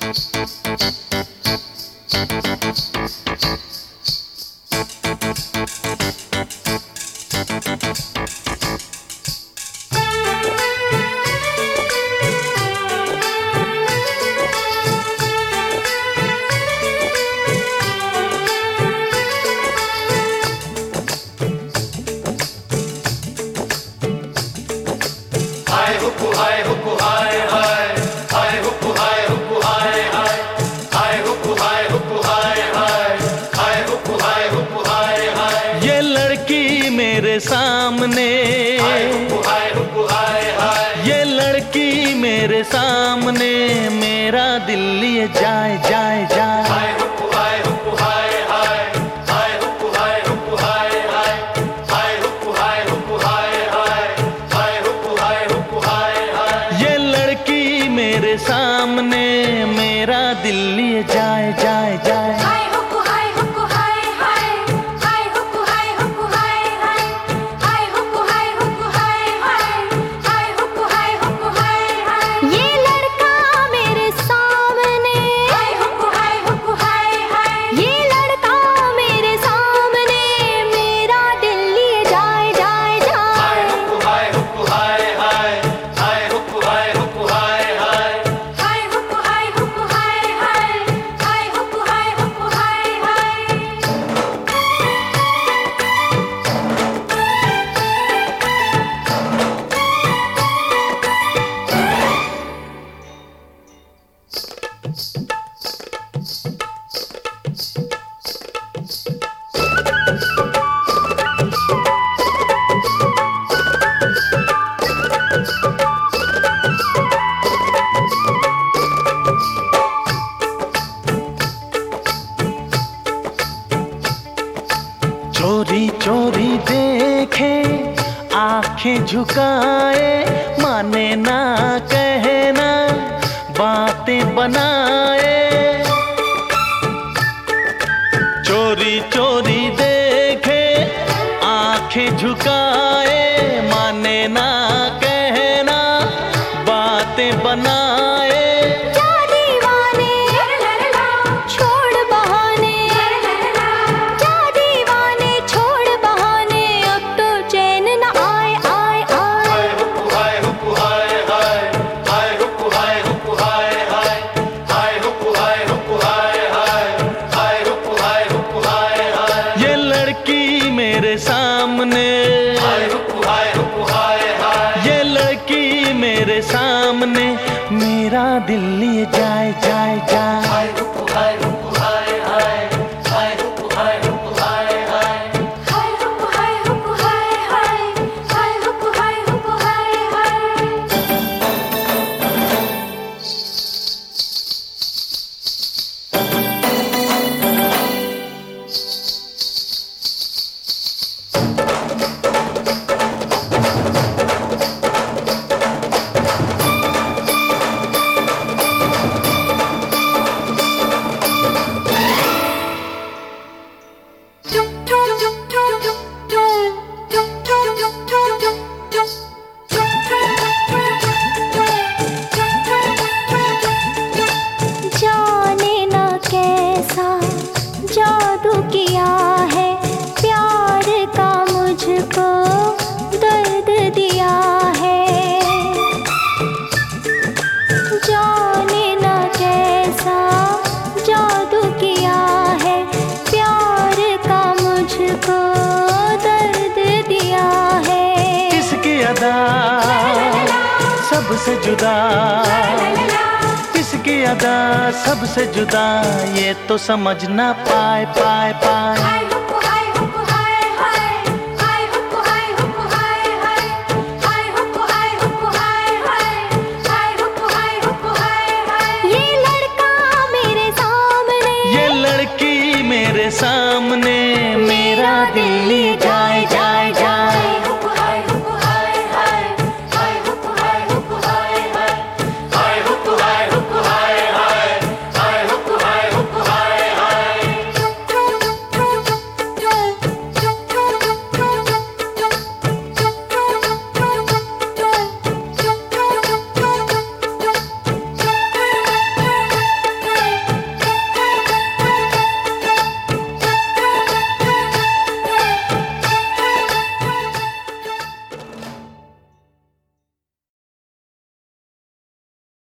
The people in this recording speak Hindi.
ये लड़की मेरे सामने, ये लड़की मेरे सामने, मेरा दिल लिए जाए जाए जाए। ये लड़की मेरे सामने, मेरा दिल लिए जाए जाए जाए। चोरी चोरी देखे, आंखें झुकाए, माने ना कहे ना, बातें बनाए। चोरी चोरी देखे, आंखें झुकाए, माने ना कहे ना, बातें बनाए। मेरे सामने, ये लड़की मेरे सामने, मेरा दिल लिए जाए जाए जाए। जादू किया है प्यार का, मुझको दर्द दिया है। जाने ना कैसा जादू किया है प्यार का, मुझको दर्द दिया है। किसकी अदा सबसे जुदा, किसकी अदा सबसे जुदा, ये तो समझ ना पाए पाए पाए।